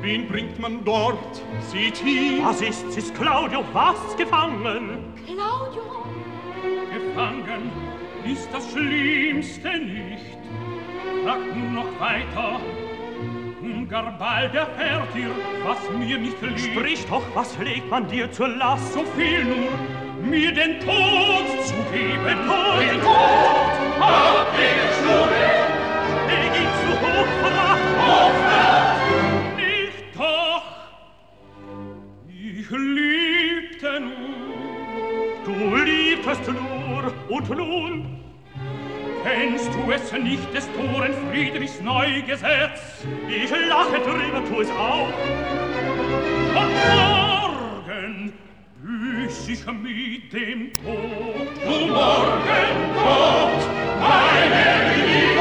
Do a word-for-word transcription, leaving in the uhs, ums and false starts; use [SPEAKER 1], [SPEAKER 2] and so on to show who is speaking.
[SPEAKER 1] Wen bringt man dort? Seht hin!
[SPEAKER 2] Was ist's? Ist Claudio was gefangen?
[SPEAKER 3] Claudio?
[SPEAKER 4] Gefangen ist das Schlimmste nicht. Fragt nur noch weiter. Und gar bald erfährt ihr, was mir nicht liegt.
[SPEAKER 2] Sprich doch, was legt man dir zur Last?
[SPEAKER 4] So viel nur, mir den Tod zu geben.
[SPEAKER 2] Den Tod!
[SPEAKER 4] Den Tod!
[SPEAKER 2] Hab den Schnurre! Er geht zu Hochverrat! Hochverrat!
[SPEAKER 4] Nicht doch! Ich liebte nur.
[SPEAKER 2] Du liebtest nur, und nun?
[SPEAKER 4] Kennst du es nicht, des Toren Friedrichs Neugesetz?
[SPEAKER 2] Ich lache drüber, tu es auch.
[SPEAKER 4] Und morgen büß ich mit dem Tod.
[SPEAKER 2] Du morgen, Tod, meine Liebe.